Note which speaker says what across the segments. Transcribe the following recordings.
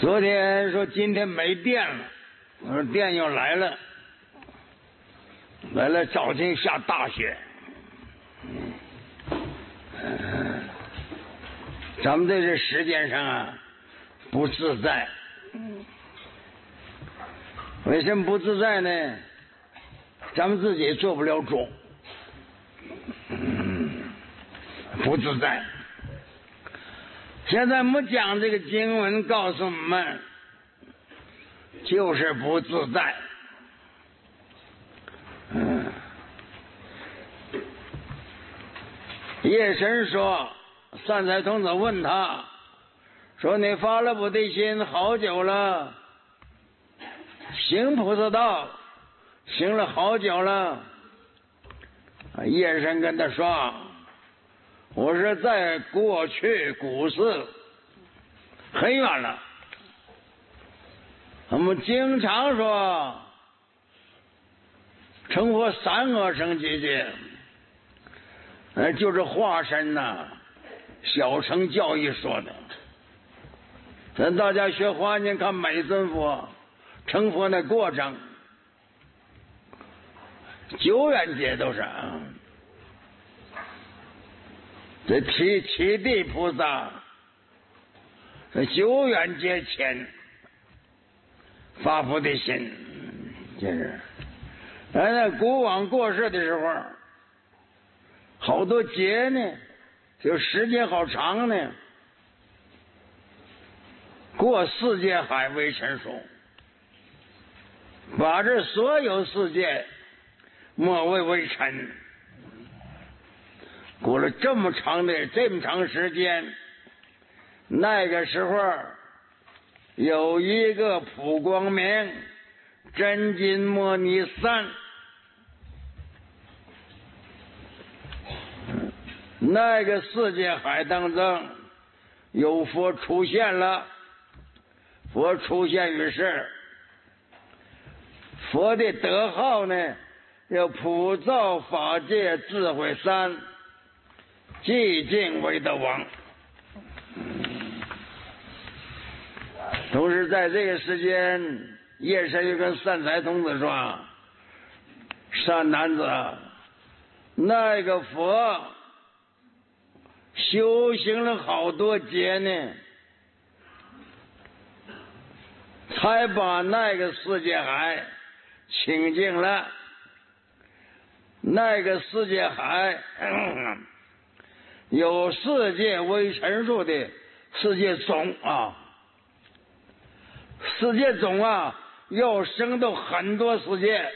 Speaker 1: 昨天说今天没电了，我说电又来了，早晨下大雪。咱们在这时间上啊不自在。为什么不自在呢？咱们自己做不了主，不自在。现在我们讲这个经文告诉我们，就是不自在。叶神说，善财童子问他说：“你发了菩提心好久了，行菩萨道行了好久了。”叶神跟他说：“我是在过去古时很远了。我们经常说成佛三阿僧祇劫，就是化身呐，小乘教义说的。咱大家学华严看每尊佛成佛那过程，久远劫都是这七地菩萨久远劫前发菩提心，就是那古往过世的时候，好多劫呢，就时间好长呢，过世界海为尘数，把这所有世界莫为尘。过了这么长时间，那个时候有一个普光明真金摩尼三，那个世界海当中有佛出现了，佛出现于世，佛的德号呢叫普照法界智慧三，寂静为德王。同时在这个时间，叶神就跟善财童子说：“善男子，那个佛修行了好多劫呢，才把那个世界海清净了。那个世界海有世界为尘数的世界总啊，世界总啊要生到很多世界。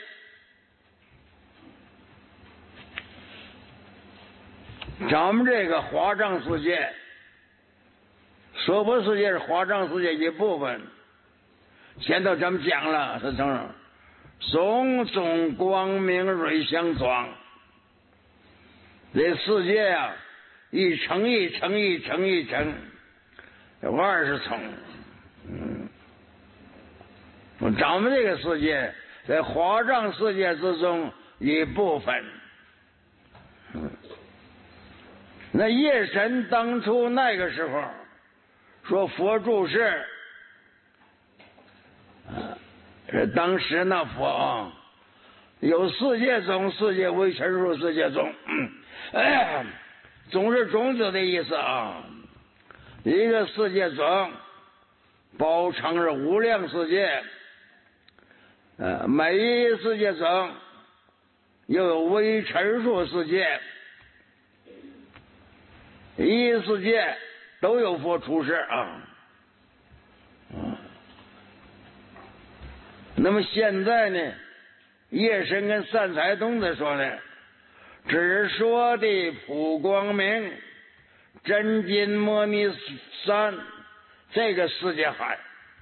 Speaker 1: 咱们这个华藏世界，娑婆世界是华藏世界一部分。前头咱们讲了，是什么？种种光明瑞相装。这世界啊，一层一层一层一层，有20层。咱们这个世界在华藏世界之中一部分。那叶神当初那个时候说佛住世，当时那佛有世界总，世界为尘数世界总，总是种子的意思啊。一个世界总包藏着无量世界，每一世界总又有微尘数世界，一世界都有佛出世啊。那么现在呢，叶神跟善财童子说呢，只说的普光明真金摩尼三这个世界海，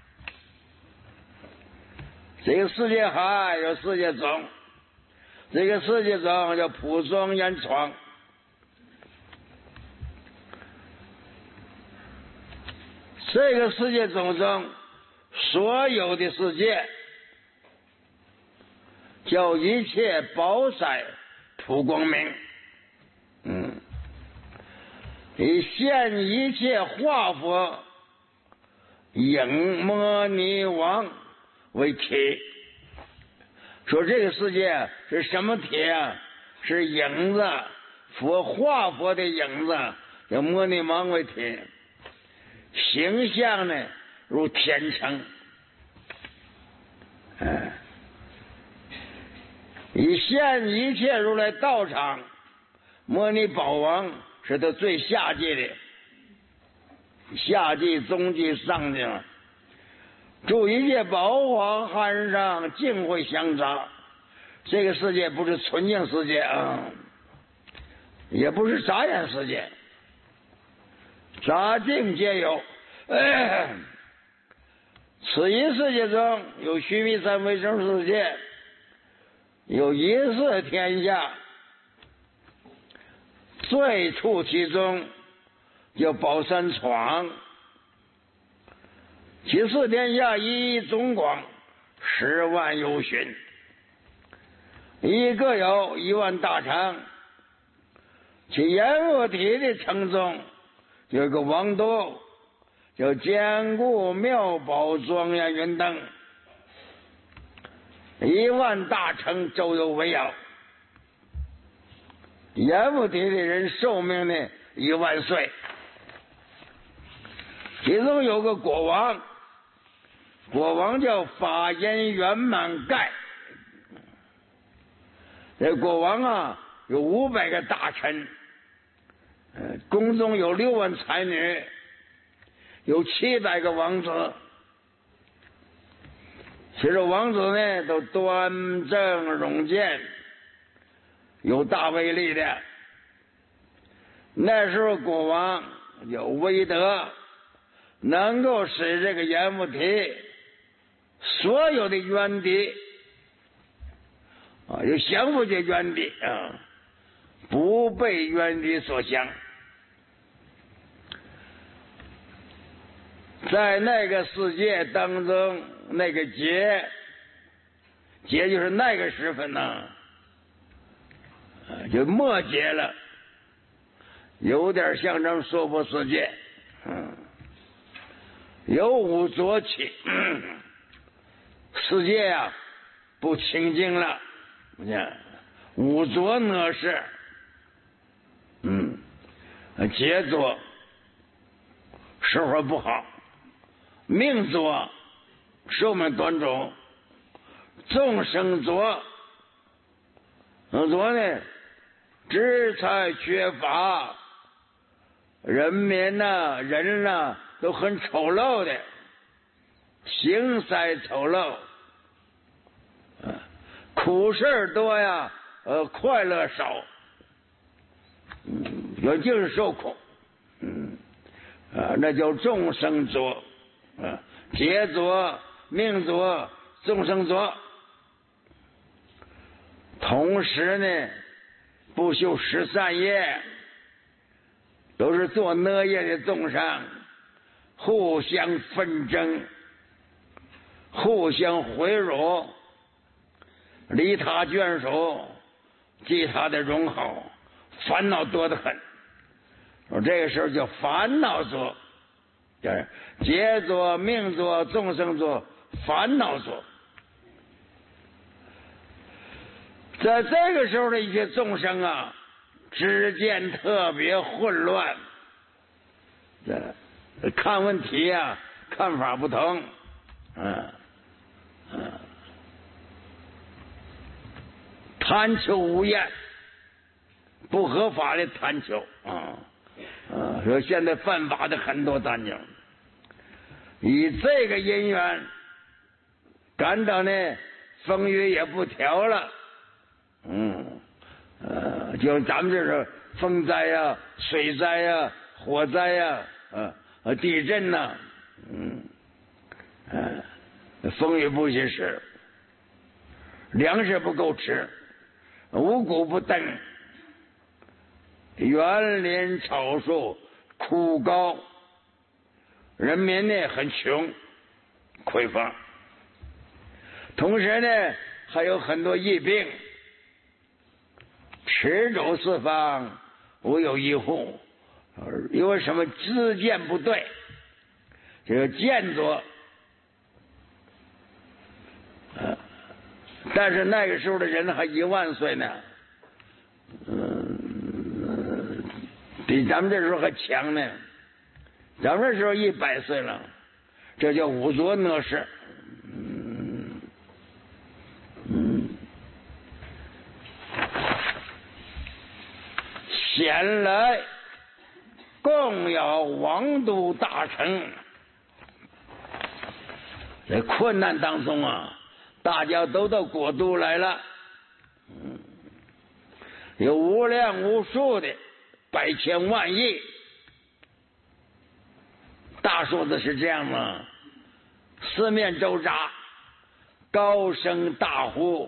Speaker 1: 这个世界海有世界总，这个世界总叫普庄严床。这个世界总中所有的世界叫一切宝彩普光明，以现一切化佛影摩尼王为体。说这个世界是什么体啊？是影子，化佛的影子，叫摩尼王为体。形象呢如天成，以现一切如来道场，摩尼宝王是他最下界的，下界、中界、上界，住一切宝华汉上，净会相杂。这个世界不是纯净世界啊，也不是杂染世界，杂净皆有。此一世界中有须弥山为生世界，有一色天下，最处其中叫宝山床，其四天下一总广10万由旬，一各有1万大城，其阎浮提的城中有个王都，叫坚固妙宝庄严云灯，1万大城周游围绕。阎浮提的人寿命呢1万岁，其中有个国王，国王叫法音圆满盖。这国王啊有500个大臣，宫中有6万才女，有700个王子。其实王子呢都端正容健，有大威力的。那时候国王有威德，能够使这个阎浮提所有的冤敌有降服这冤敌不被冤敌所降。在那个世界当中，那个劫就是那个时分呢，就末劫了，有点象征娑婆世界，有五浊起，世界啊不清净了，你看五浊呢是，劫浊，生活不好，命浊，寿命短中，众生浊，浊呢资财缺乏，人民呐人呐都很丑陋的，形色丑陋，苦事多呀，快乐少，也就是受苦，那叫众生浊，劫浊、命浊、众生浊。同时呢，不修十善业，都是做恶业的众生，互相纷争，互相毁辱，离他眷属，记他的荣好，烦恼多得很。说这个时候叫烦恼浊，就是劫浊、命浊、众生浊、烦恼浊。在这个时候的一些众生啊，之间特别混乱，看问题啊看法不同，贪求无厌，不合法的贪求说现在犯法的很多贪求，以这个因缘感到呢风雨也不调了，就咱们这是风灾呀、水灾呀、火灾呀、地震呐、风雨不及时，粮食不够吃，五谷不登，园林草树枯高，人民呢很穷匮乏，同时呢还有很多疫病，驰走四方无有一户，因为什么知见不对， 这个建筑。但是那个时候的人还10000岁呢，比咱们这时候还强呢。咱们这时候100岁了，这叫五座那氏。前来共邀王都大臣，在困难当中啊，大家都到国都来了，有无量无数的百千万亿，大数字是这样吗？四面周匝，高声大呼，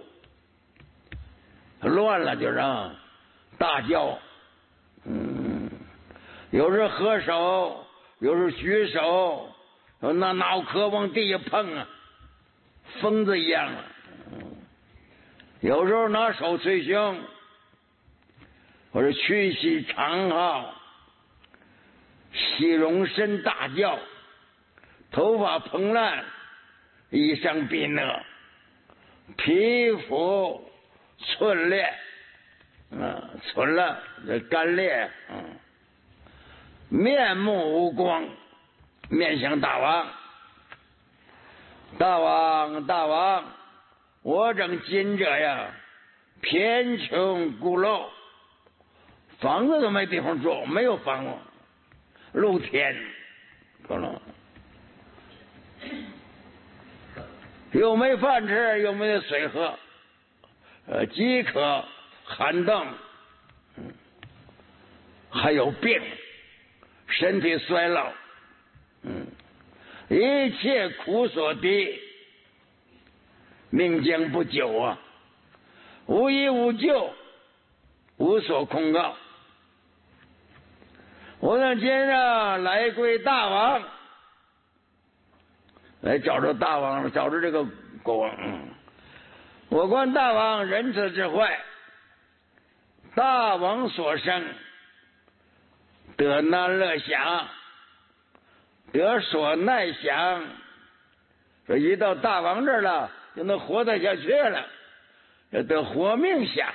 Speaker 1: 乱了就让大叫。有时合手，有时举手，那脑壳往地下碰啊，疯子一样啊。有时候拿手捶胸，或者屈膝长号，喜容身大叫，头发蓬乱，衣裳鬓讷，皮肤皴裂，皴了这干裂，面目无光，面向大王。大王，大王，我正今者呀，贫穷孤陋，房子都没地方住，没有房子，露天，可能又没饭吃，又没有水喝，饥渴寒冻，还有病，身体衰老，一切苦所敌，命将不久啊！无依无救，无所控告。我等今日来归大王，来找着大王了，找着这个国王。我观大王仁慈之坏，大王所生，得难乐享，得所耐享。说一到大王这儿了，就能活得下去了，得活命享。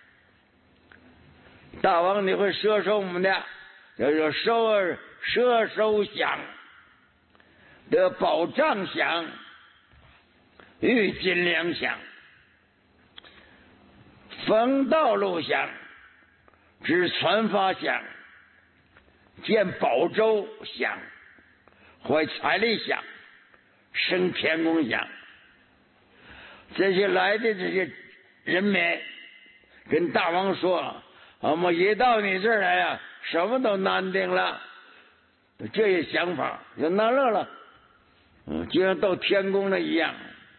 Speaker 1: 大王你会摄受我们的，叫做摄受享，得保障享，玉金良享，逢道路享，知传法享，见宝州享，怀财力享，升天宫享。这些来的这些人民跟大王说，我们一到你这儿来呀，什么都难定了。这些想法就难乐了，就像到天宫了一样。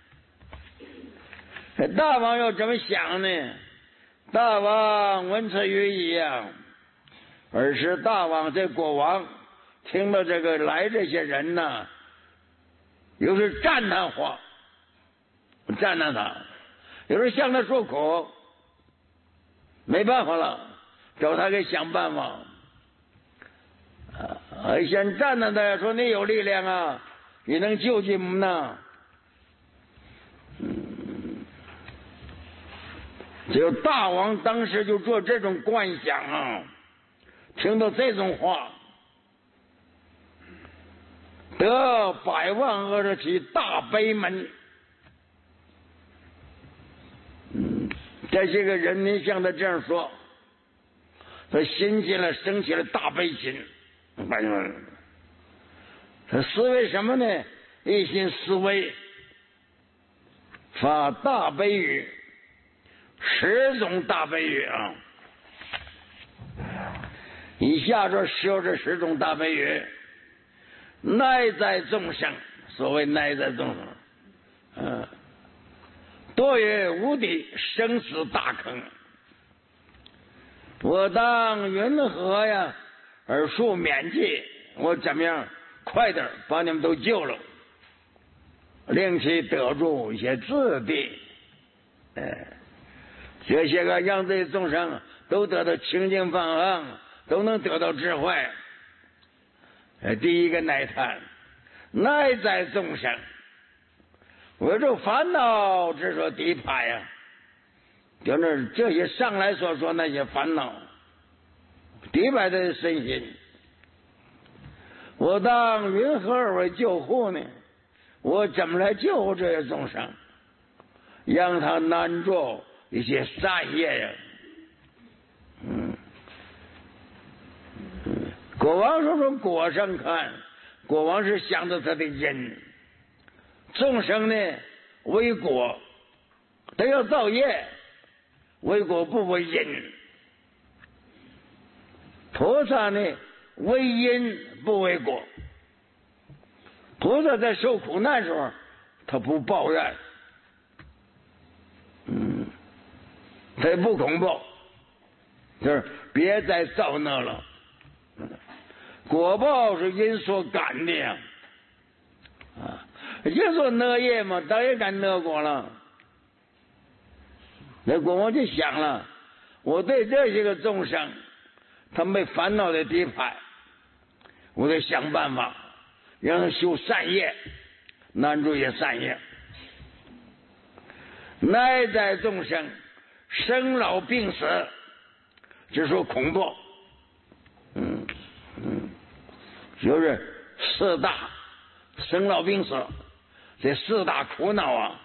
Speaker 1: 大王要怎么想呢？大王闻此语已呀，而是大王这国王听到这个来这些人呢，有时赞叹话，赞叹他，有时向他说苦，没办法了，找他给想办法。先赞叹他，说你有力量啊，你能救济我们呢。就大王当时就做这种观想啊，听到这种话，得100万而起大悲门。这些个人民像他这样说，他升起了大悲心。他思维什么呢？一心思维发大悲语，10种大悲语啊。以下说这10种大悲语，耐在众生，所谓耐在众生，多于无底生死大坑，我当云何呀？而恕免济，我怎么样快点把你们都救了，令其得住一些自地。这些个让这些众生都得到清净放光，都能得到智慧。第一个耐叹， 内在众生，为这烦恼之说底派呀，就那这些上来所说那些烦恼，底派的身心，我当云何而为救护呢？我怎么来救护这些众生，让他难做一些善业呀？国王说从果上看，国王是想着他的因，众生呢为果，他要造业，为果不为因；菩萨呢为因不为果。菩萨在受苦难时候，他不抱怨，他也不恐怖，就是别再造那了。果报是因所感的呀，因所恶业嘛，当然感恶果了。那国王就想了，我对这些个众生，他们烦恼的底牌，我得想办法让他修善业，难住些善业。内在众生生老病死，只说恐怖，就是四大生老病死，这四大苦恼啊，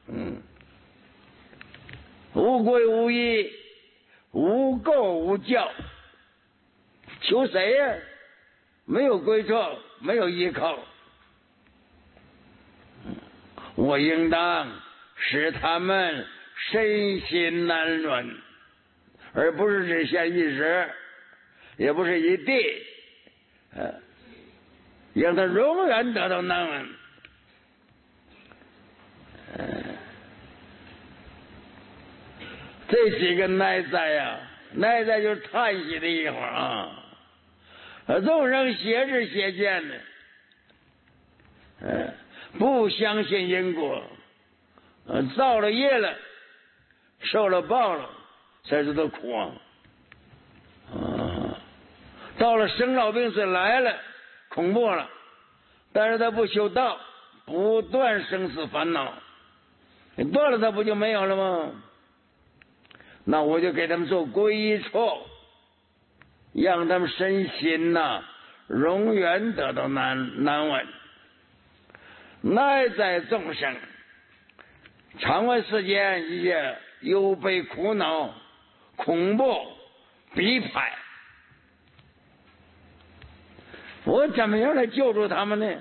Speaker 1: 无归无依，无垢无教，求谁呀？没有归处，没有依靠，我应当使他们身心难润，而不是只限一时，也不是一地，让他永远得到难闻。这几个内在呀，内在就是叹息的一会儿啊。众生邪知邪见的，不相信因果，造了业了，受了报了，才知道苦啊。到了生老病死来了，恐怖了，但是他不修道，不断生死烦恼，你断了他不就没有了吗？那我就给他们做皈依处，让他们身心呐永远得到难闻。内在众生常为世间一些忧悲苦恼恐怖逼迫，我怎么样来救助他们呢？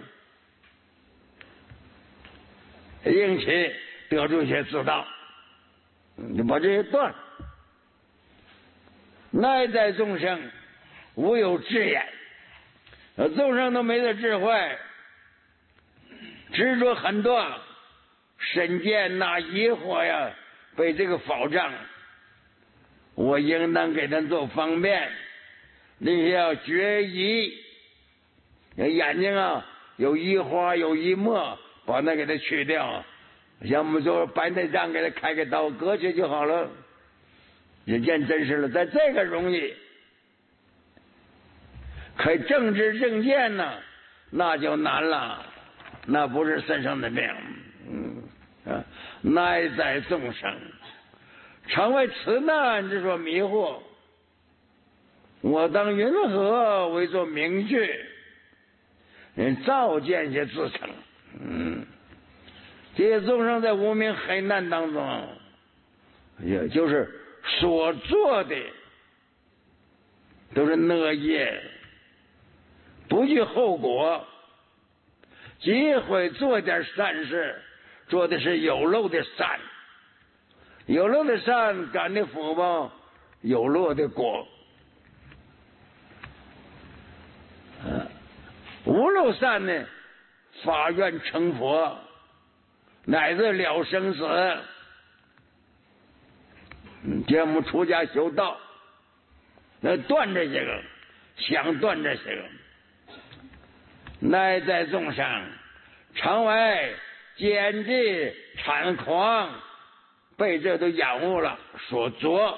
Speaker 1: 应其得出一些之道，你把这些断了。内在众生无有智眼，众生都没这智慧，执着很多身见呐疑惑呀，被这个保障，我应当给他做方便。那些要绝疑，眼睛啊有疑花有疑墨，把那给他去掉，像我们说白内障给他开个刀割去就好了，也见真实了。在这个容易，可正知正见呢，那就难了，那不是身上的病。内在众生常为此难之所迷惑，我当云何为作明句，照见些自成。这些众生在无明黑难当中，也就是所做的都是恶业，不计后果，机会做点善事，做的是有漏的善，有漏的善感的福报，有漏的果。无漏善呢，发愿成佛，乃至了生死。节目出家修道，那断这些个，想断这些个。内在众生常为奸计谄狂，被这都染污了，所着，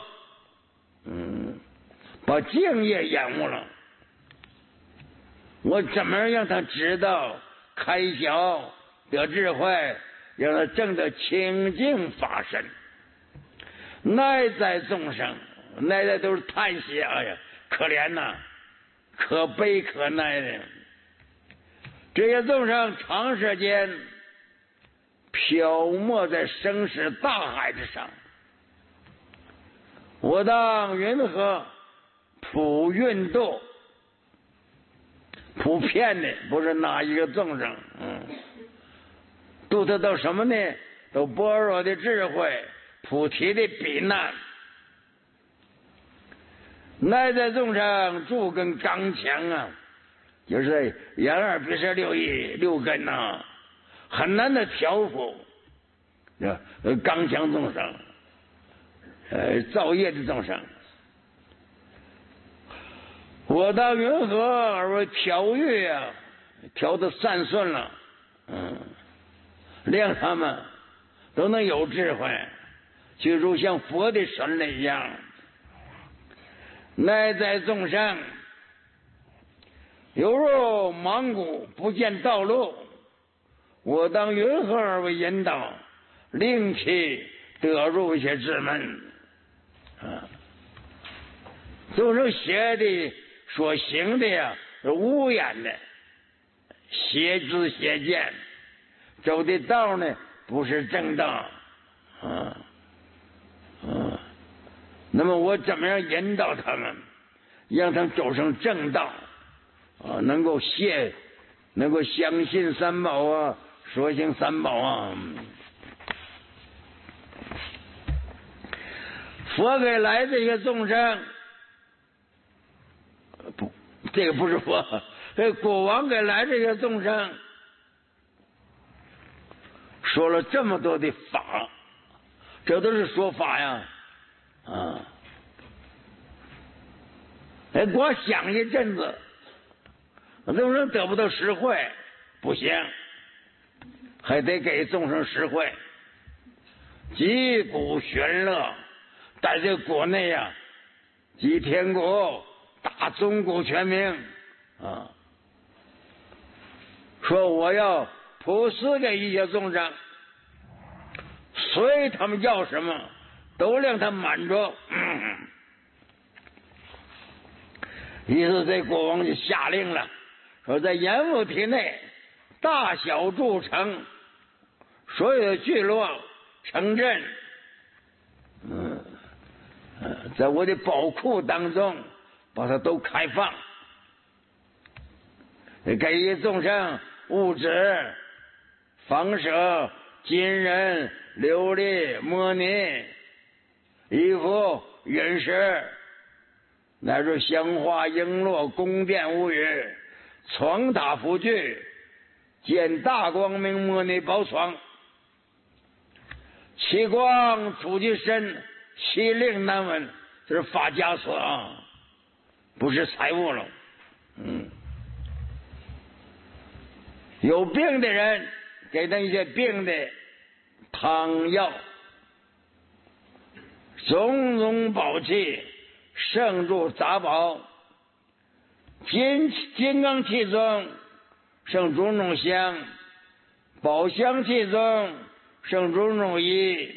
Speaker 1: 把净业染污了。我怎么让他知道开窍得智慧，让他证得清净法身。内在众生，内在都是叹息，哎呀，可怜呐，可悲可奈的。这些众生长时间漂没在生死大海之上，我当云何普运度？普遍的，不是哪一个众生，度他到什么呢？都般若的智慧，菩提的彼难。内在众生诸根刚强啊，就是眼耳鼻舌六根呐，很难的调伏。刚强众生，造业的众生，我当云何而为调御啊？调得善顺了，让他们都能有智慧，就如像佛的神类一样。内在众生犹如盲谷，不见道路，我当云何而为引导，令其得入一些智门。众生邪的所行的呀，是污染的，邪知邪见，走的道呢不是正道。那么我怎么样引导他们，让他们走上正道能够相信三宝啊，说行三宝啊。佛给来这些众生，不，这个不是佛，这国王给来这些众生说了这么多的法，这都是说法呀。光想一阵子，众生得不到实惠，不行，还得给众生实惠。击鼓悬乐，在这国内呀，祭天鼓，大钟鼓全鸣说我要普施给一些众生，随他们要什么都让他满足。于是这国王就下令了，说在阎浮提内大小诸城，所有的聚落城镇，在我的宝库当中把它都开放，给予众生物质、房舍、金人、琉璃、摩尼、衣服、陨石，乃至香花璎珞、宫殿屋宇、床榻服具，见大光明摩尼宝床，其光出其身，其令难闻。这是法家所不是财物了。有病的人给他一些病的汤药，种种宝器，圣助杂宝，金刚器中圣种种香，宝香器中圣种种衣，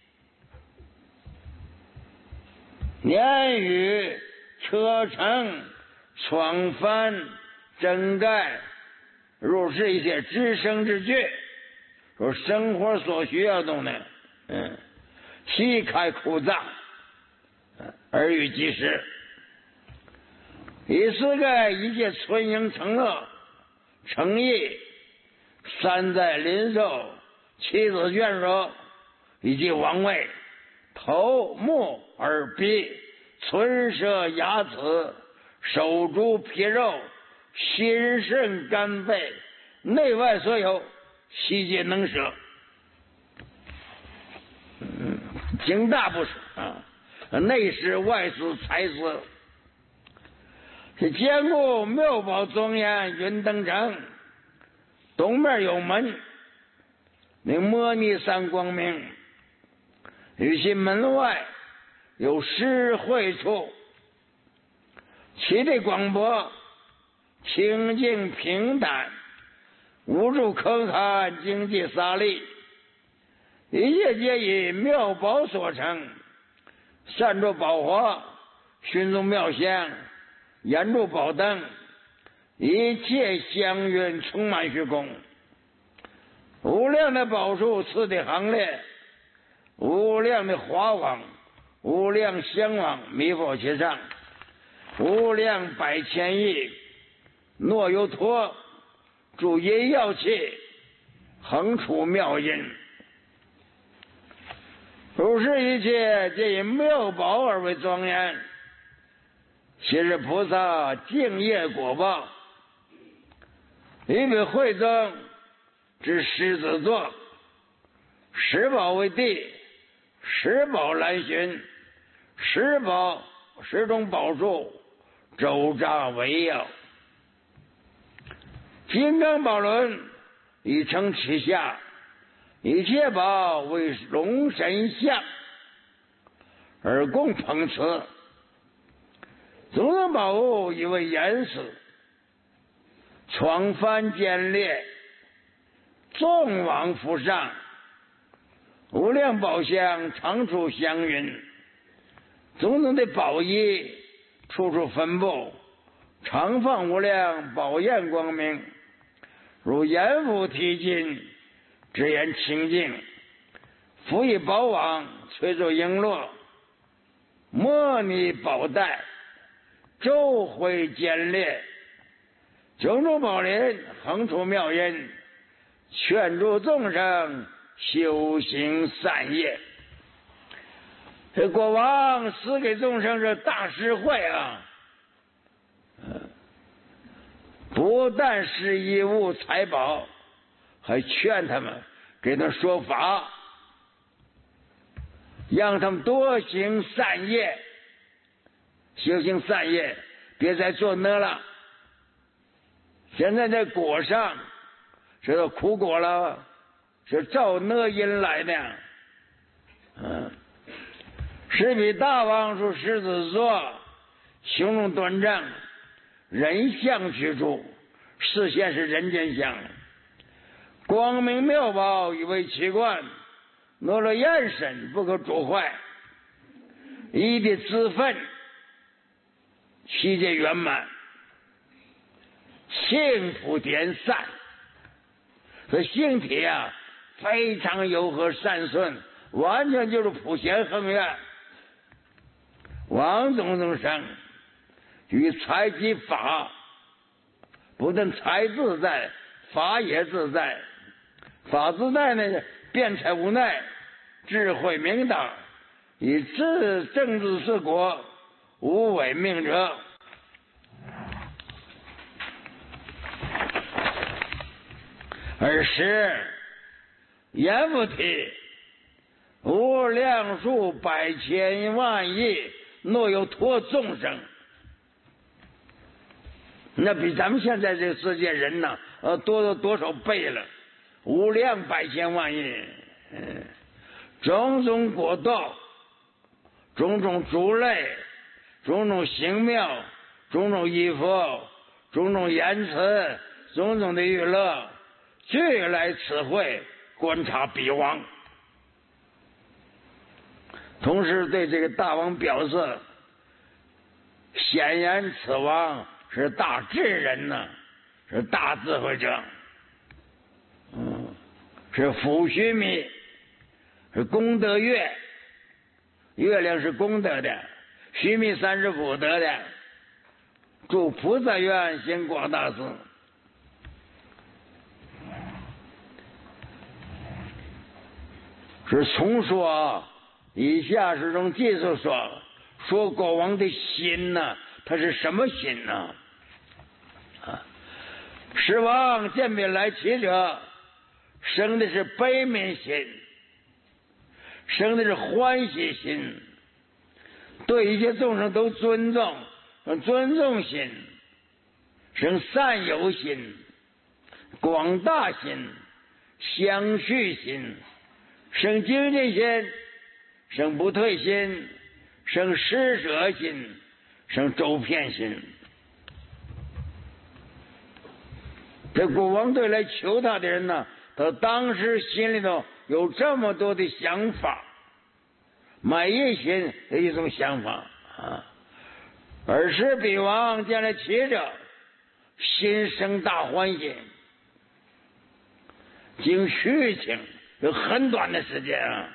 Speaker 1: 年雨车乘床幡枕盖，如是一些知生之具，说生活所需要的呢，悉开库藏，而欲及时。以是盖一切存营成乐，诚意三在临寿，妻子眷属以及王位，头目耳鼻唇舌牙齿手足皮肉心肾肝肺内外所有，悉皆能舍。经大不舍内施外施财施，是坚固妙宝庄严云登城，东面有门，名摩尼三光明，于其门外有施会处，其的广博清净平坦， 无助可汗经济撒利，一切皆以庙宝所成，善着宝华，熏筑庙香，研筑宝灯，一切香云充满虚空。无量的宝树次第行列，无量的花网，无量香网弥覆其上，无量百千亿若有托诸阴药器，横出妙音。如是一切皆以妙宝而为庄严。昔日菩萨敬业果报，以为慧增之狮子座，十宝为地，十宝来寻，十种宝树周匝围绕，金刚宝轮已成其下，一切宝为龙神像而共捧持，种种宝物以为严实，床幡坚列，众往复上，无量宝香常出香云，种种的宝衣处处分布，常放无量宝焰光明，如阎浮提金，只言清净，辅以宝网，垂着璎珞，摩尼宝带，周回坚列，种种宝林横出妙音，劝助众生修行善业。这国王赐给众生是大实惠啊，不但是衣物财宝，还劝他们给他说法，让他们多行善业，修行善业，别再做那了。现在这果上是苦果了，是照那因来的。十匹大王属狮子座，形容端正，人相居住，视线是人间相，光明妙宝以为奇观，挪了眼神不可主坏，一的自奋，七界圆满，幸福点散。这性体啊非常柔和善顺，完全就是普贤恒愿，往种种生，与财及法，不但财自在，法也自在。法自在呢，辩才无奈，智慧明当，以政治治国，无违命者。尔时阎浮提无量数百千万亿若有托众生，那比咱们现在这个世界人呢，多了多少倍了，无量百千万亿，种种果道，种种族类，种种形妙，种种衣服，种种言辞，种种的娱乐，俱来此会观察彼王。同时对这个大王表示，显然此王是大智人呢，是大智慧者，是福须弥，是功德月，月亮是功德的，须弥山是福德的，祝菩萨愿行广大事。是重说，以下是用技术说国王的心呢，他是什么心呢？十王见彼来其者，生的是悲悯心，生的是欢喜心，对一切众生都尊重心，生善友心，广大心，相续心，生精进心，生不退心，生施舍心，生周遍心。 这国王对来求他的人呢，他当时心里头有这么多的想法，每一心的一种想法啊。尔时比王见了骑着，心生大欢喜。经虚情有很短的时间啊，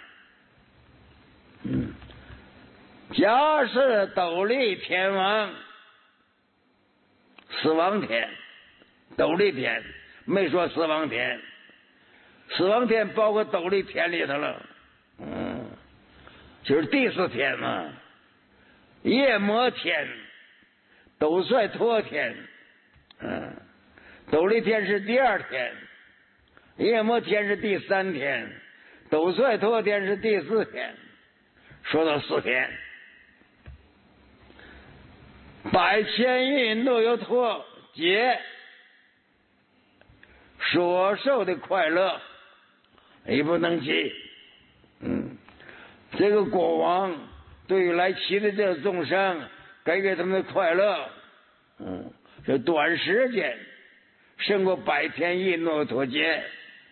Speaker 1: 假是斗笠天王，死亡天，斗笠天没说死亡天，死亡天包括斗笠天里头了，就是第四天嘛，夜魔天，斗率陀天，斗笠天是第二天。夜魔天是第三天，斗率陀天是第四天，说到4天，百千运都有陀劫，所受的快乐也不能及。这个国王对于来骑的这个众生，给他们的快乐，这短时间胜过百天一诺陀劫。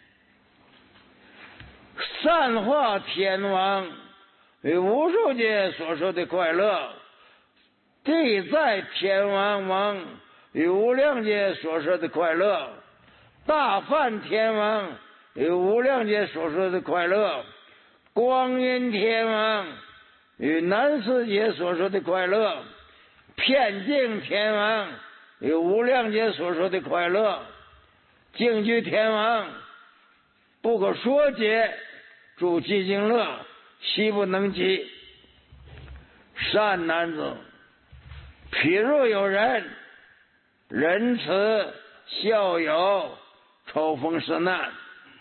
Speaker 1: 散化天王与无数界所受的快乐，地在天王与无量界所受的快乐，大梵天王与无量界所受的快乐，光阴天王与南世界所受的快乐，遍净天王与无量界所受的快乐，净居天王不可说解，住寂静乐，悉不能及。善男子，譬如有人仁慈孝友，抽风施难，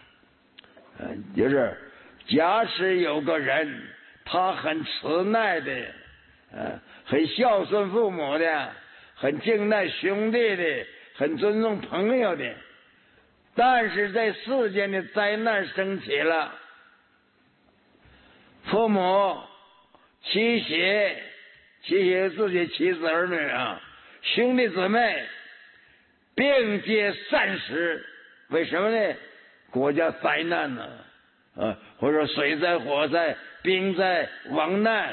Speaker 1: 就是假使有个人，他很慈爱的，很孝顺父母的，很敬爱兄弟的，很尊重朋友的，但是在世间的灾难升起了，父母妻妾自己妻子儿女啊，兄弟姊妹并皆散失。为什么呢？国家灾难呢？或者水灾、火灾、兵灾、亡难，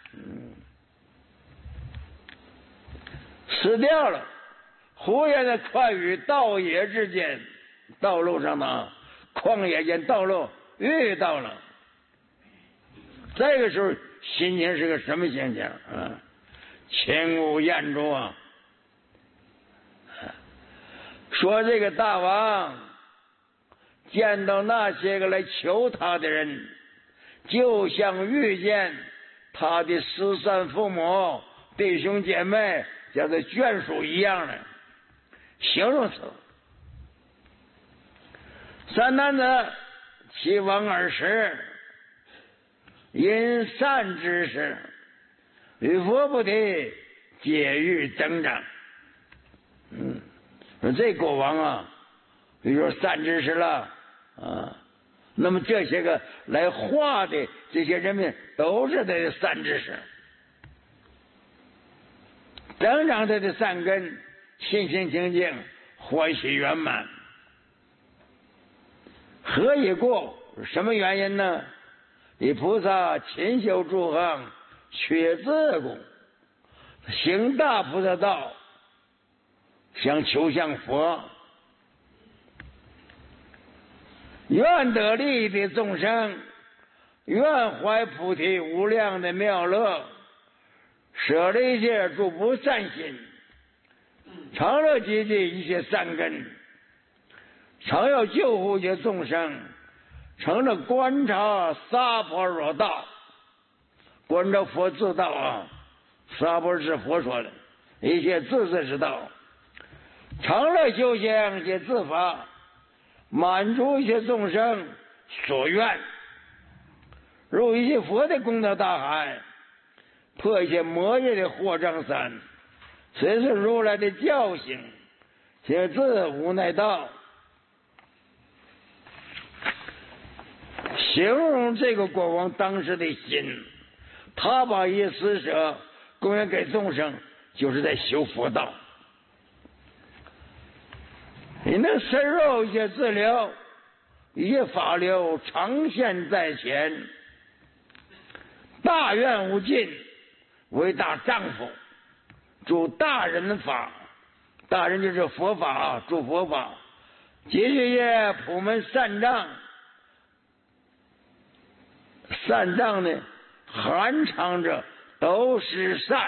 Speaker 1: 死掉了。忽然的快于道野之间，道路上呢，旷野间道路遇到了。这个时候心情是个什么心情啊？千古艳珠啊！说这个大王见到那些个来求他的人，就像遇见他的失散父母、弟兄姐妹，叫做眷属一样的形容词。三男子其王尔时，因善知识与佛菩提解欲增长。说这国王啊，比如说善知识了啊，那么这些个来化的这些人们都是他的善知识，增长他的善根，心心清净，欢喜圆满。何以故？什么原因呢？以菩萨勤修诸行，缺自故，行大菩萨道，想求向佛，愿得利益的众生，愿怀菩提无量的妙乐，舍了一切诸不善心，常乐积聚一切善根，常要救护一切众生，成了观察娑婆若道，观察佛自道啊，娑婆是佛说的，一切自之道，常乐修行一切自法，满足一切众生所愿，入一切佛的功德大海，破一切魔业的祸障山，随是如来的教行，且自无奈道。形容这个国王当时的心，他把一些施舍供养给众生，就是在修佛道。 你能深入一些资料，一些法流常现在前，大愿无尽，为大丈夫，主大人法，大人就是佛法，主佛法，结学业普门善障，善障呢含藏着都是善，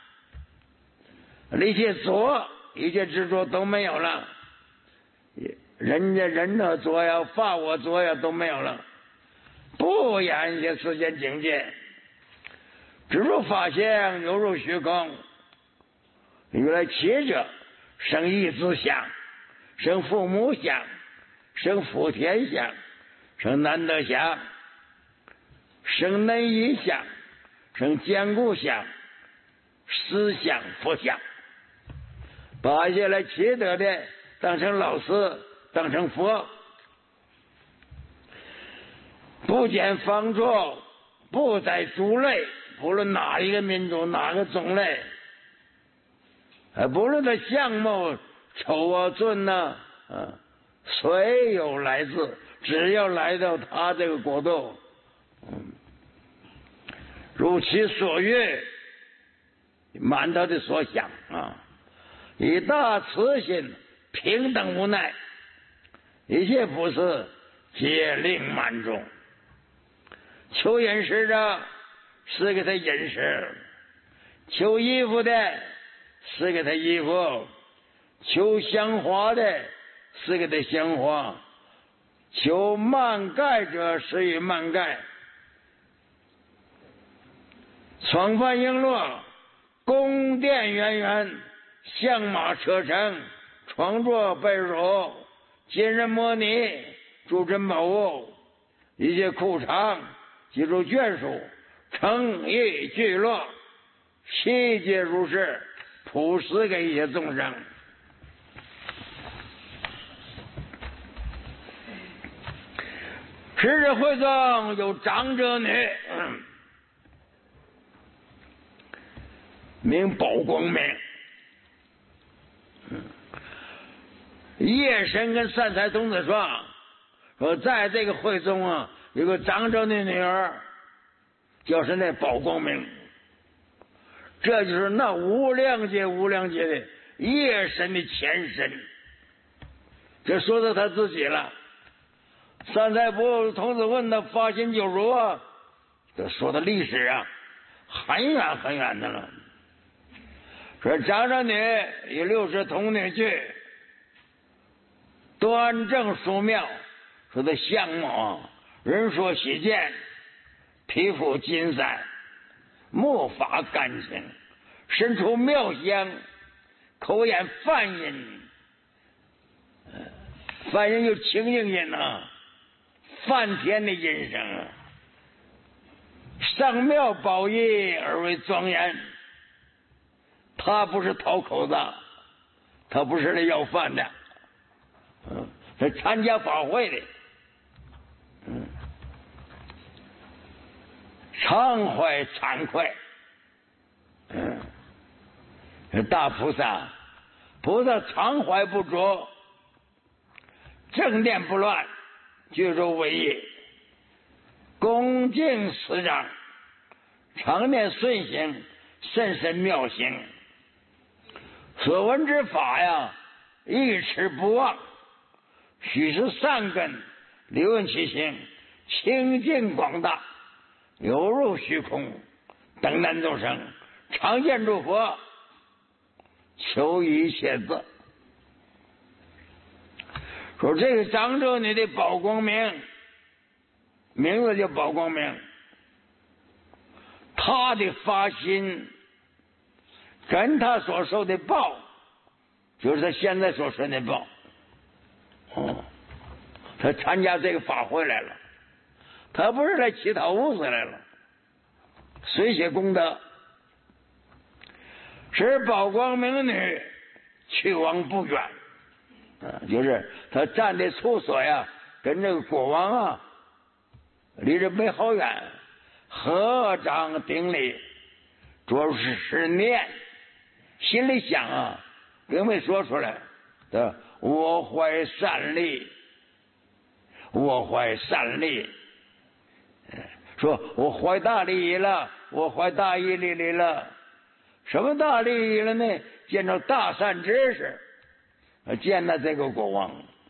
Speaker 1: 一切左一切执着都没有了，人家人的左呀，法我左呀都没有了，不言一些世间境界，只如法相，犹如虚空。原来切者生一子相，生父母相，生福田相，生难得相，生能一相，生坚固相，思想佛相，把一些来切得的当成老师，当成佛，不见方作，不在族类，不论哪一个民族，哪个种类，不论他相貌丑啊俊啊，谁有来自，只要来到他这个国度，如其所愿，满他的所想啊，以大慈心，平等无奈，一切不是皆令满足。求饮食的是给他饮食，求衣服的是给他衣服，求香花的是给他香花，求漫盖者是以漫盖，床幡璎珞，宫殿圆圆，象马车乘，床座被褥，金人摩尼，诸珍宝物，一切库藏，记住眷属，诚意聚落，悉皆如是，普施给一切众生。时日会中有长者女，名宝光明。叶神跟善财童子说在这个会中啊，有个长者的女儿，就是那宝光明，这就是那无量劫的叶神的前身。这说到他自己了。善财童子问他发心九如啊，这说的历史啊，很远很远的了。说长者女有60童女去，端正淑妙，说的相貌人说喜见，皮肤金闪，目发干净，身处妙香，口言梵音，梵音就清净音啊，梵天的音声啊，上妙宝衣而为庄严。他不是讨口子，他不是来要饭的，他参加法会的，常怀惭愧，大菩萨常怀不着，正念不乱，具足为业，恭敬师长，常念顺行，甚深妙行，所闻之法呀，一持不忘，许是善根，留润其心，清净广大，犹如虚空，等难众生，常见诸佛，求一切字。说这个长者女的宝光明，名字叫宝光明，他的发心跟他所受的报，就是他现在所受的报。他参加这个法会来了，他不是来乞讨物资来了，随写功德，使宝光明女去往不远，就是他站的处所呀，跟这个国王啊离着没好远，合掌顶礼，着实是念，心里想啊，并没说出来， 我怀善利，我怀善利。说我怀大利益了，我怀大义利利了。什么大利益了呢？见着大善知识，见了这个国王，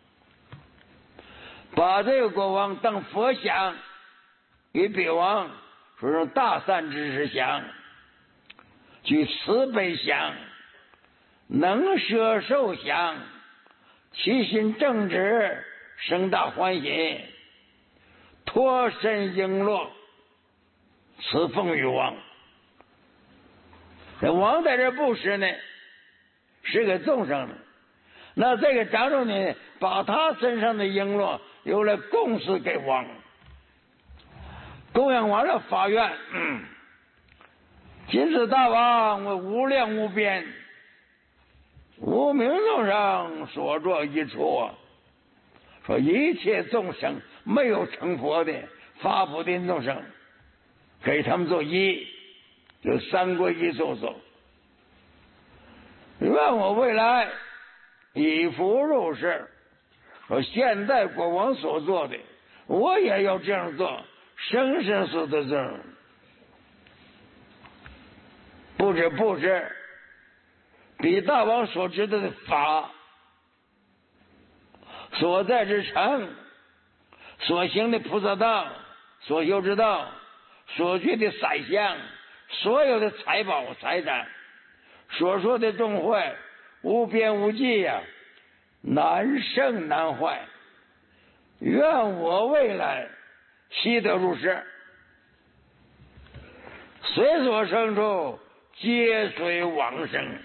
Speaker 1: 把这个国王当佛像，与彼王说成大善知识像，具慈悲像，能摄受想，其心正直，生大欢喜，脱身璎珞，赐奉于王。这王在这布施呢，是个众生的。那这个长州呢，把他身上的璎珞由来供施给王，供养完了发愿，今此大王为无量无边无名众生所作一处，说一切众生没有成佛的发菩提众生，给他们做一，就三皈依众生。愿我未来以福入世，说现在国王所做的，我也要这样做，生生世世这样不知比大王所知道的法，所在之城，所行的菩萨道，所修之道，所具的宰相，所有的财宝财产，所说的众会，无边无际呀，难胜难坏。愿我未来悉得入世，随所生处，皆随往生。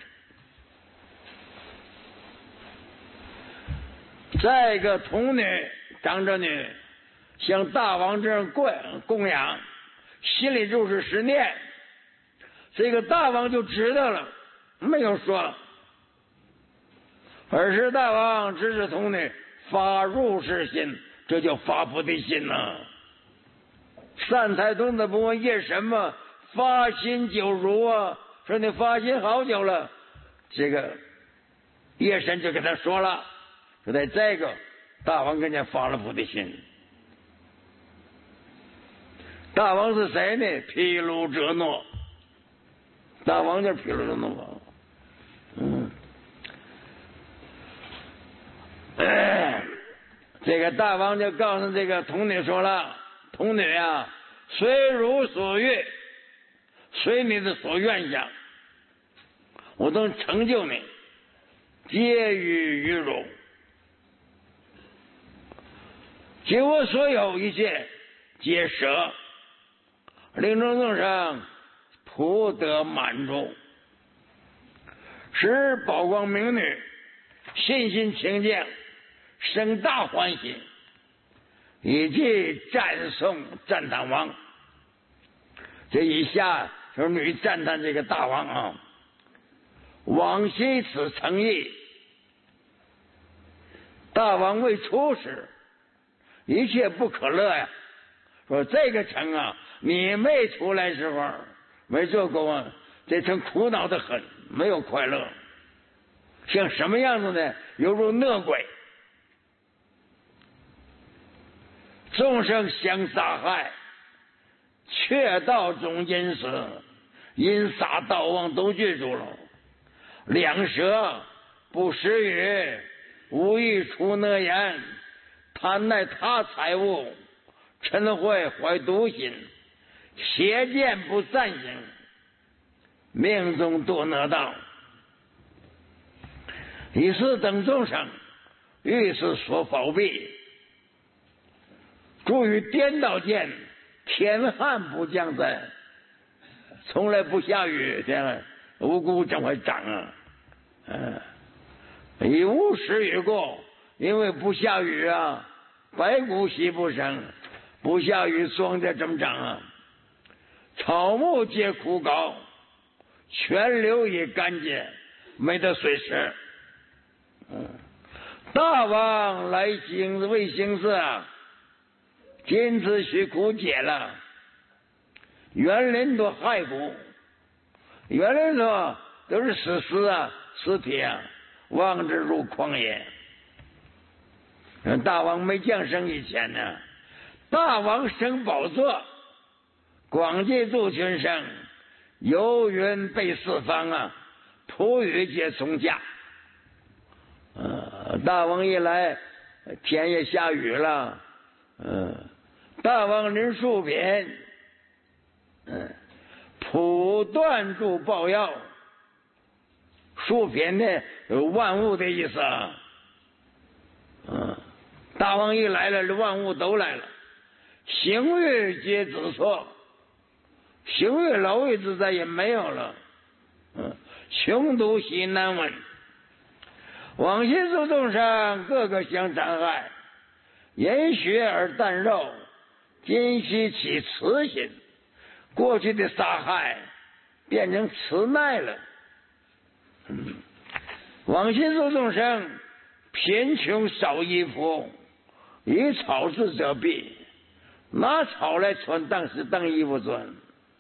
Speaker 1: 再一个童女长者女向大王这样供养，心里就是实念，这个大王就知道了，没有说。尔时大王指使童女发入世心，这叫发菩提心呐。善财童子不问业什么，发心久如啊，说你发心好久了。这个夜神就跟他说了，说在这个大王跟前发了菩提心。大王是谁呢？毗卢遮那。大王就是毗卢遮那。这个大王就告诉这个童女说了，童女啊，随如所欲，随你的所愿想，我都成就你，皆予于汝，尽我所有一切皆舍，令众生普得满足，使宝光明女信心清净，生大欢喜，以及赞颂赞叹王。这一下就是女赞叹这个大王啊，往昔此诚意，大王为出世，一切不可乐呀。说这个城啊，你没出来时候，没做国王，这城苦恼的很，没有快乐。像什么样子呢？犹如恶鬼，众生相杀害，却道中因死，因杀道王都记住了。两舌不食语，无意出恶言，贪爱他财物，嗔恚怀毒心，邪见不善行，命中堕恶道。以是等众生，欲是所宝庇，诸于颠倒见，天旱不降灾，从来不下雨，这样五谷正会长啊。以无时雨过，因为不下雨啊，白骨悉不生，不下雨庄稼怎么长啊？草木皆枯槁，泉流也干竭，没得水吃。大王来为行事啊，今次须枯竭了，园林都害苦，园林说都是死尸啊，尸体啊，望之如旷野。 大王没降生以前呢，大王升宝座，广济诸群生，游云被四方啊，普雨皆从驾。大王一来，天也下雨了。大王临树品，普断诸报药。树品呢有万物的意思啊。大王一来了，这万物都来了。行欲皆自错，行欲老位自在也没有了。穷途兮难闻，往昔诸众生个个相残害，言血而啖肉，今夕起慈心。过去的杀害变成慈爱了。往昔诸众生贫穷少衣服，以草制者蔽，拿草来穿，当时当衣服穿。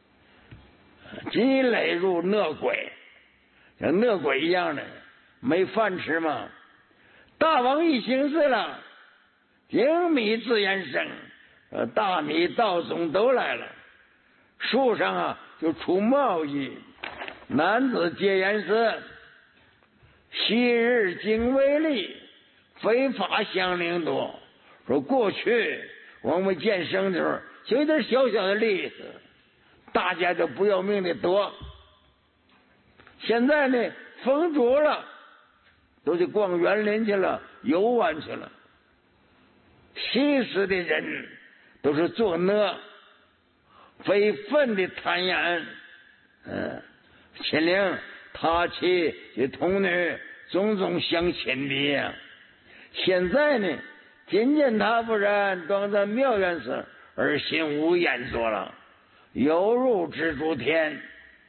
Speaker 1: 积累入恶鬼，像恶鬼一样的，没饭吃嘛。大王一行事了，精米自然生，大米稻种都来了。树上啊就出贸易，男子皆言师，昔日经为利，非法相令多。说过去我们见生的时候，就一点小小的利益，大家都不要命的多。现在呢，丰足了，都去逛园林去了，游玩去了。其实的人都是作恶，非分的贪婪，亲令他妻与童女种种相亲的呀。现在呢，仅见他不然，当在庙院时，而心无言作了，犹如蜘蛛天。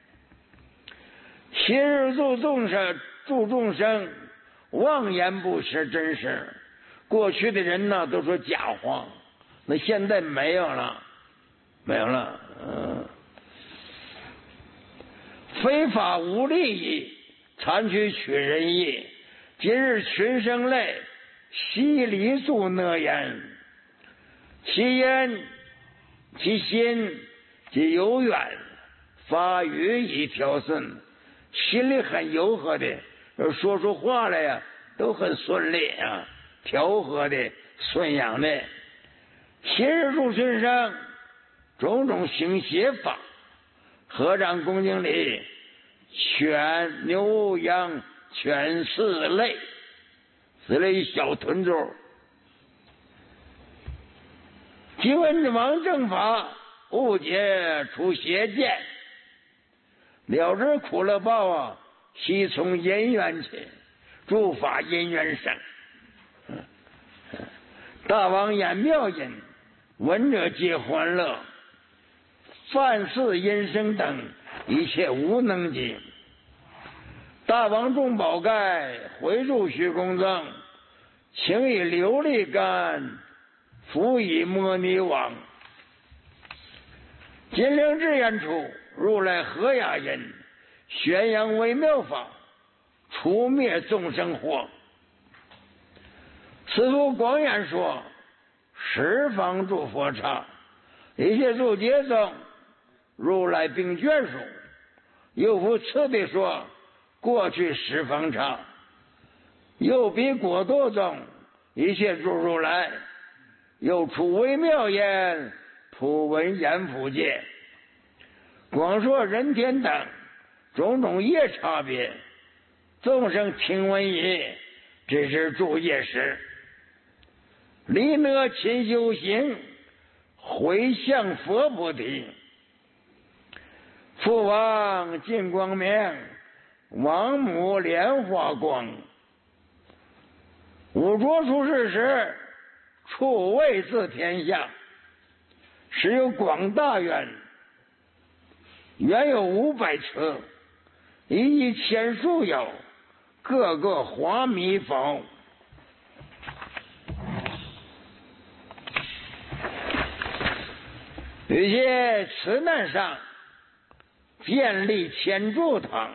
Speaker 1: 昔日助众生，妄言不实真实。过去的人呢，都说假话，那现在没有了，没有了。非法无利益，残取取人意。今日群生类，悉离助恶言，其言其心即有远，发语以调顺，心里很柔和的，说出话来呀，都很顺利啊，调和的，顺养的。昔日诸群生，种种行邪法，合掌恭敬礼，犬牛羊犬四类，死了一小屯州。即闻王正法，误解出邪见，了知苦乐报啊，悉从因缘起，诸法因缘生。大王演妙音，闻者皆欢乐，凡事因生等，一切无能及。大王众宝盖，回入虚空中，请以琉璃干，辅以摩尼王。金陵至言处，如来何雅音，宣扬微妙法，除灭众生祸。此处广言说，十方诸佛刹，一切诸劫中，如来并眷属。又复次地说，过去十方刹，又比果堕中，一切诸如来，又出微妙言，普闻阎浮界，广说人天等种种业差别，众生听闻已，只是诸业时。离恶勤修行，回向佛菩提。父王尽光明，王母莲花光。五浊出世时，处位自天下，实有广大愿，远有500尺，一千数有，个个华弥否。于些慈难上，建立千柱堂，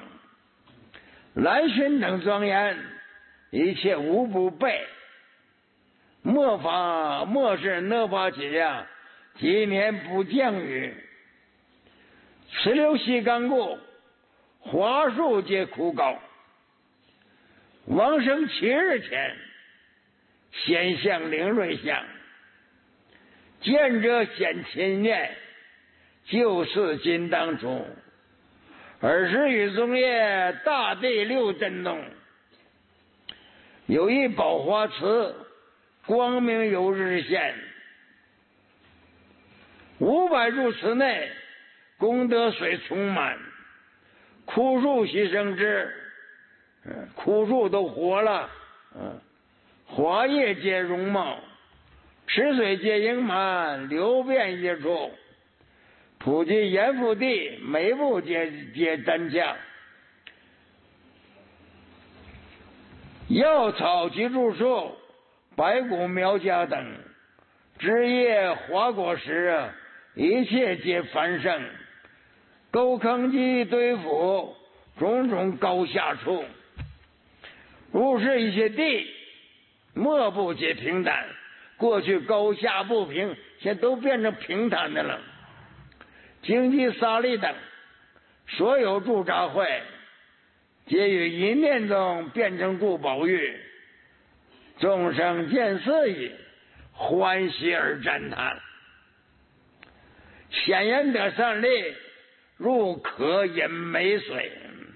Speaker 1: 兰熏等庄严，一切无不备。 莫是哪法起呀？今年不降雨，此流西干固，花树皆枯槁。往生7日前，先向领瑞相，见者先亲念，就是今当初。20余宗夜，大地六震动，有一宝华祠，光明有日现。500入祠内，功德虽充满，枯树悉生枝，枯树都活了，花叶皆荣茂，池水皆盈满，流遍一处。普及严复地，每步皆真洽。药草及柱树，白骨苗家等，枝叶花果实，一切皆繁盛。沟坑及堆府，种种高下处。如是一些地，莫不皆平坦。过去高下不平，现在都变成平坦的了。经济沙砾等所有住杂会，皆于一念中变成住宝玉。众生见此意，欢喜而赞叹。显言得善利，入可饮美水。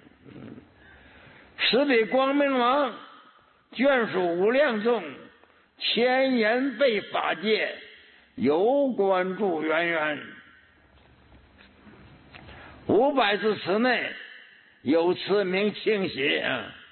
Speaker 1: 此彼光明王，眷属无量众，千言被法界，有关注渊源。500字词内有词名清喜，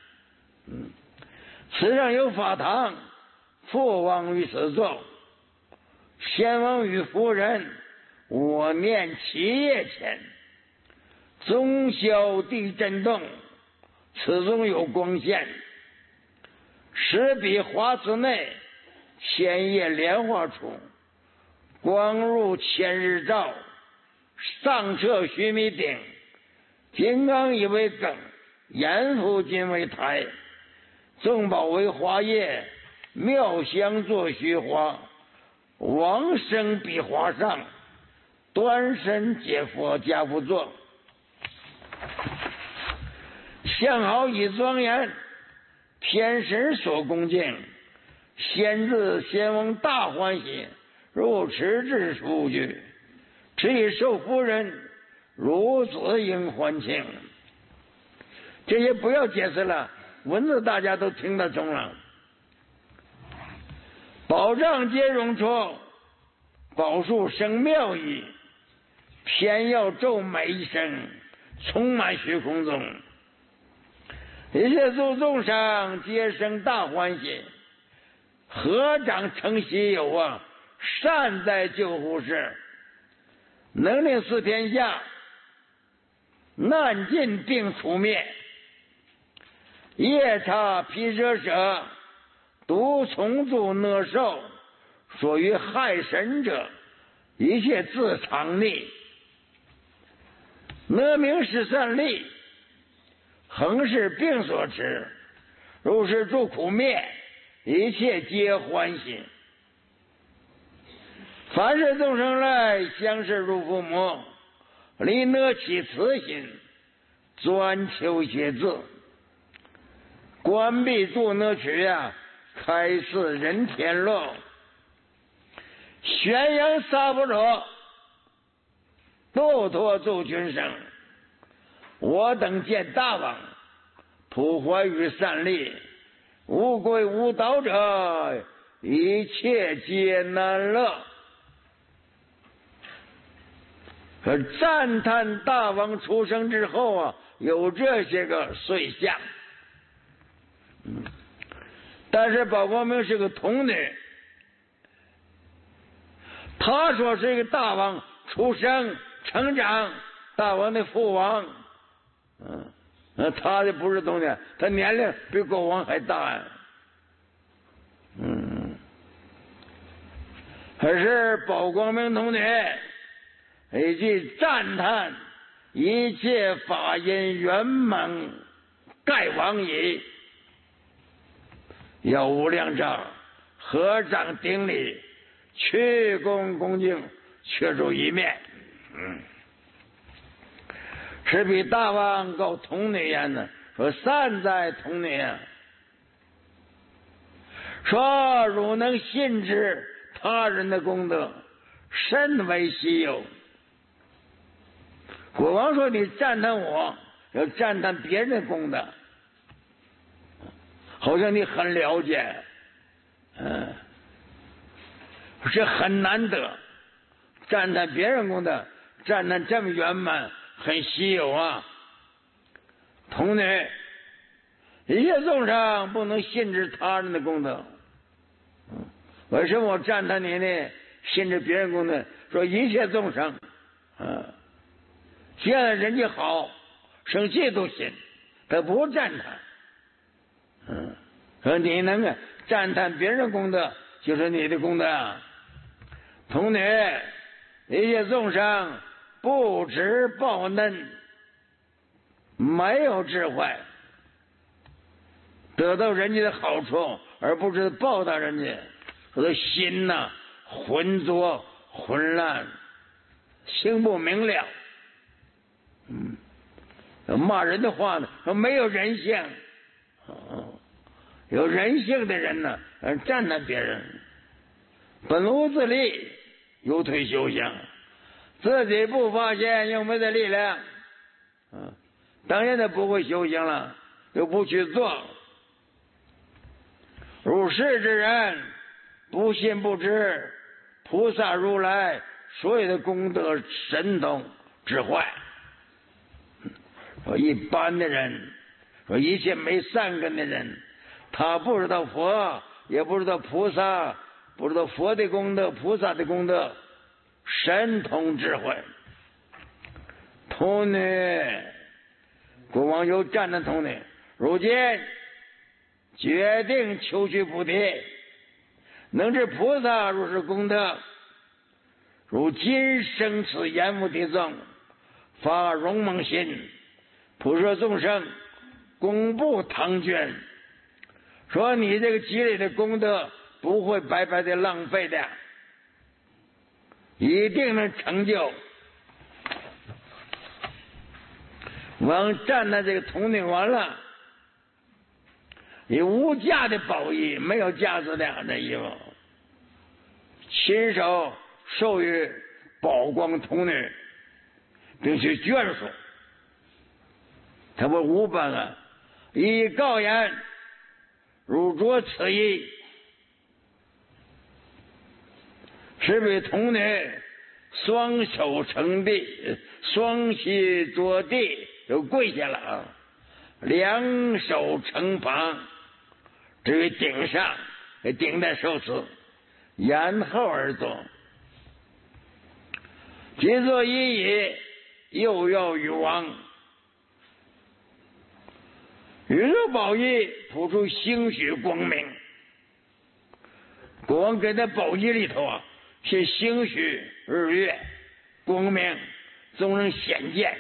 Speaker 1: 词上有法堂，父王于此坐，先王与夫人，我念7夜前，中宵地震动，此中有光线，十笔华词内，千叶莲花处，光入千日照，上彻须弥顶，金刚以为梗，阎浮金为台，众宝为花叶，妙香作虚花，王生比花上，端身皆佛家不坐。相好以庄严，天神所恭敬，先自先王大欢喜，入池至出去，此以受夫人，如子应欢庆。这些不要解释了，文字大家都听得懂了。宝藏皆容出，宝树生妙意，偏要咒美一声，充满虚空中。一切诸众生皆生大欢喜，合掌称喜有啊，善哉救护士，能令四天下，难尽并除灭。夜叉毗舍舍，毒虫蛀恶兽，所于害神者，一切自常逆。恶名是善利，恒是病所持，如是诸苦灭，一切皆欢喜。凡是众生来，相视如父母，离恶起慈心，专求写字，关闭诸恶趣啊，开示人天乐，宣扬萨婆诃，度脱诸群生。我等见大王，普怀于善利，无归无道者，一切皆难乐。可赞叹大王出生之后啊，有这些个瑞相。但是宝光明是个童女，他说是一个大王出生成长，大王的父王，他就不是童女，他年龄比国王还大，可是宝光明童女以及赞叹一切法因圆满盖往矣，要无量障， 合掌顶礼，鞠躬恭敬，却住一面。是比大王告童女言呢，说善哉童女啊，说汝能信之他人的功德，甚为稀有。国王说你赞叹我，要赞叹别人的功德，好像你很了解，是很难得。赞叹别人功德，赞叹这么圆满，很稀有啊。童女，一切众生不能信之他人的功德。为什么我赞叹你呢？信之别人功德，说一切众生，见了人家好，生气都信，他不赞叹。说你能够赞叹别人功德，就是你的功德啊。童女，一切众生不知报恩，没有智慧，得到人家的好处而不知道报答人家，说的心呐浑浊混乱，心不明了。骂人的话呢，说没有人性。有人性的人呢，赞叹别人，本无自立，有推修行，自己不发现又没得力量，当然他不会修行了，又不去做。如是之人，不信不知菩萨如来所有的功德神通智慧。说一般的人，说一切没善根的人，他不知道佛，也不知道菩萨，不知道佛的功德、菩萨的功德、神通智慧。童女，国王有赞叹童女，如今决定求取菩提，能知菩萨如是功德，如今生此阎浮提僧，发容蒙心，普摄众生，功不唐捐。说你这个积累的功德不会白白的浪费的，一定能成就。王赞叹这个童女完了，以无价的宝衣，没有价值的这衣服，亲手授予宝光童女，并且眷属。他不无本啊，以告言汝着此衣，是为童女双手撑地，双膝着地，就跪下了啊，两手撑旁，至于顶上，顶在手指，沿后而坐。今作一矣，又要与王。宇宙宝衣普出星许光明，国王给他宝衣里头啊，是星许日月光明，众人显见，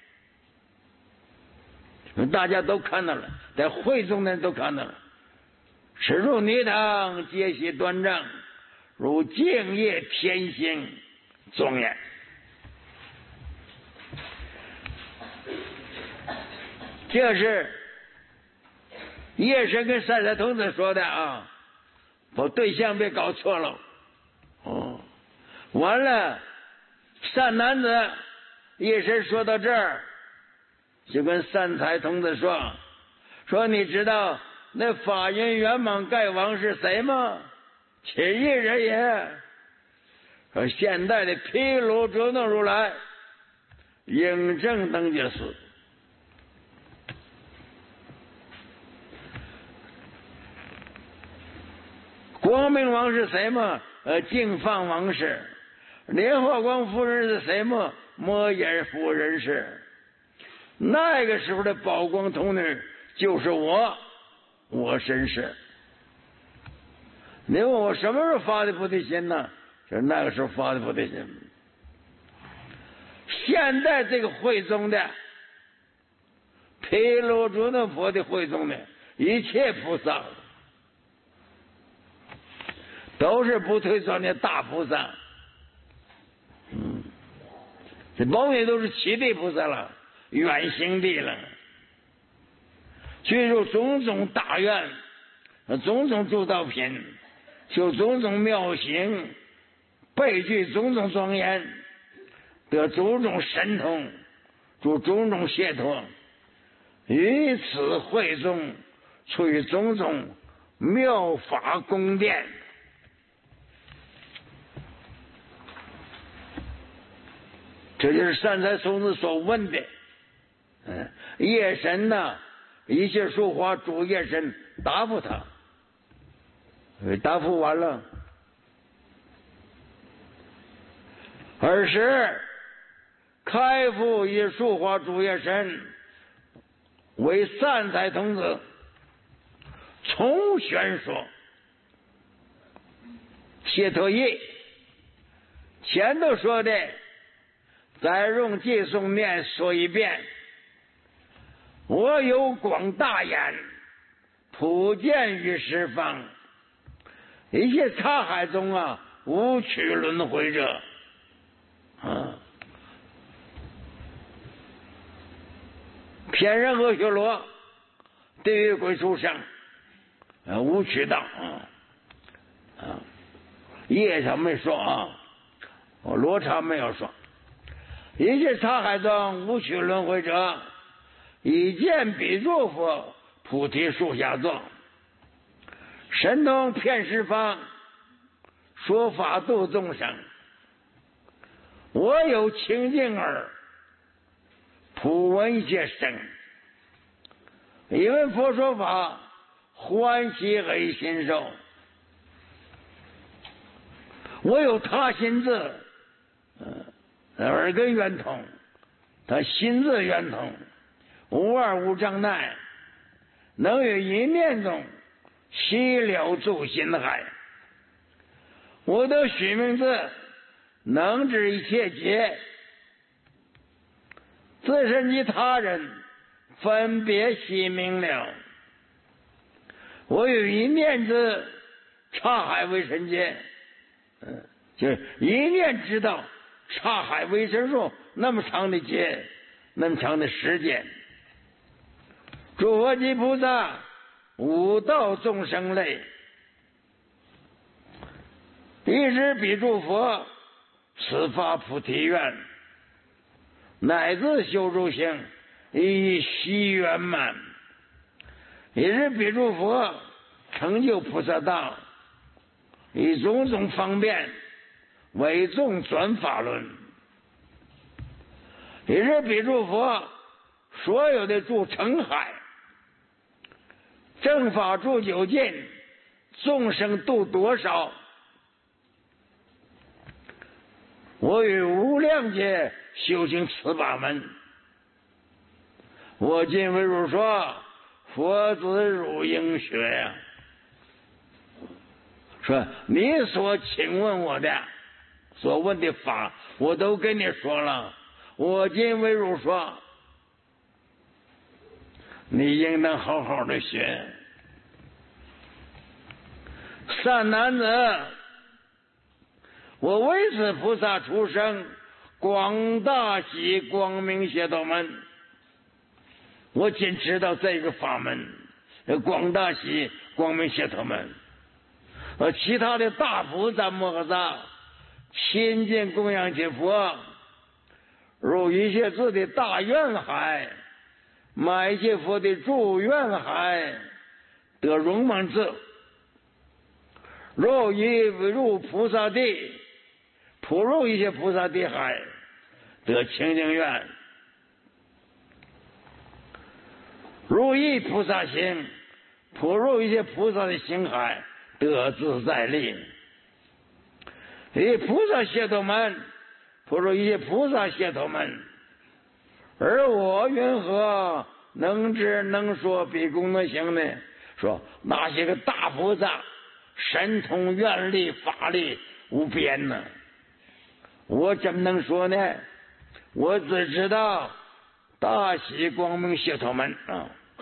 Speaker 1: 大家都看到了，在会中的人都看到了。此入泥堂，皆悉端正，如净业天星庄严。这是叶神跟善财童子说的啊，把对象别搞错了。完了，善男子叶神说到这儿，就跟善财童子说你知道那法云圆满盖王是谁吗？其一人也。说现代的毗卢遮那如来，应正等觉寺。光明王是谁吗？净放王是。莲花光夫人是谁吗？摩耶夫人是。那个时候的宝光童女就是我身世。你问我什么时候发的菩提心呢？就是那个时候发的菩提心。现在这个会中的毗卢遮那佛的会中的一切菩萨， 都是不退转的大菩萨。这宝月都是七地菩萨了，愿行地了，具有种种大愿，种种诸道品，修种种妙行，备具种种庄严，得种种神通，助种种解脱，于此会中处于种种妙法宫殿。这就是善财童子所问的。夜神呢，一切树花诸夜神答复他，答复完了。尔时开复以树花诸夜神为善财童子重宣说解脱义。前头说的再用偈颂念说一遍。我有广大眼，普见于十方，一切刹海中无趣轮回者。天人阿修罗，地狱鬼畜生，无趣道业上没说罗刹没有说。一切刹海中无趣轮回者，已见彼诸佛菩提树下坐，神通遍十方，说法度众生。我有清净耳，普闻一切声，一闻佛说法，欢喜悲心受。我有他心智，耳根圆通，他心智圆通，无二无障碍，能于一念中悉了诸心海。我得须名字，能知一切劫，自身及他人分别悉明了。我有一念之刹海为神界，就是一念知道刹海为神数那么长的劫，那么长的时间。诸佛及菩萨五道众生类，一直彼诸佛此发菩提愿，乃至修诸行以悉圆满，一直彼诸佛成就菩萨道，以种种方便为众转法轮，一直彼诸佛所有的诸澄海，正法住究竟，众生度多少？我与无量劫修行此法门，我今为汝说，佛子汝应学呀。说你所请问我的，所问的法，我都跟你说了。我今为汝说，你应当好好的学。善男子，我为此菩萨出生，广大喜光明解脱门。我仅知道这个法门，广大喜光明解脱门。其他的大菩萨摩诃萨亲近供养其佛，如一切智的大愿海，满一切佛的诸愿海，得荣满智。若一入菩萨地，普入一些菩萨地海，得清净愿。如一菩萨行，普入一些菩萨的行海，得自在力。以菩萨解脱门，普入一些菩萨解脱门。而我云何能知能说比功能行呢？说那些个大菩萨神通愿力法力无边呢，我怎么能说呢？我只知道大喜光明解脱门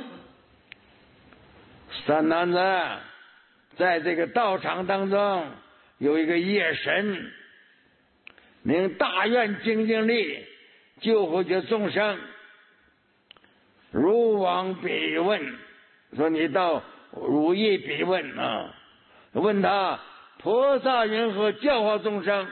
Speaker 1: 善男子，在这个道场当中有一个夜神，领大愿精进力，救回去众生。如往彼问，说你到如意彼问啊，问他菩萨云何教化众生，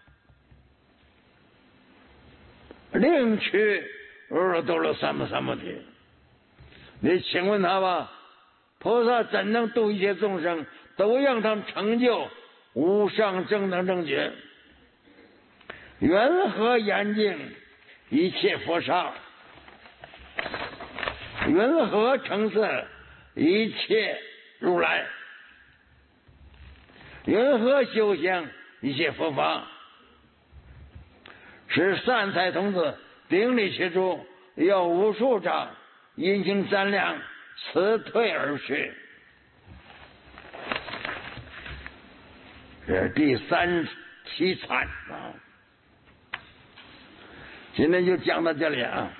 Speaker 1: 令取阿多罗三藐三菩提。你请问他吧，菩萨怎能度一切众生，都让他们成就无上正等正觉，缘何严净一切佛刹，缘何成色一切如来，缘何修行一切佛法，使善财童子顶礼其主，要无数掌殷勤瞻量，辞退而去。这是第3期禅啊。今天就讲到这里啊。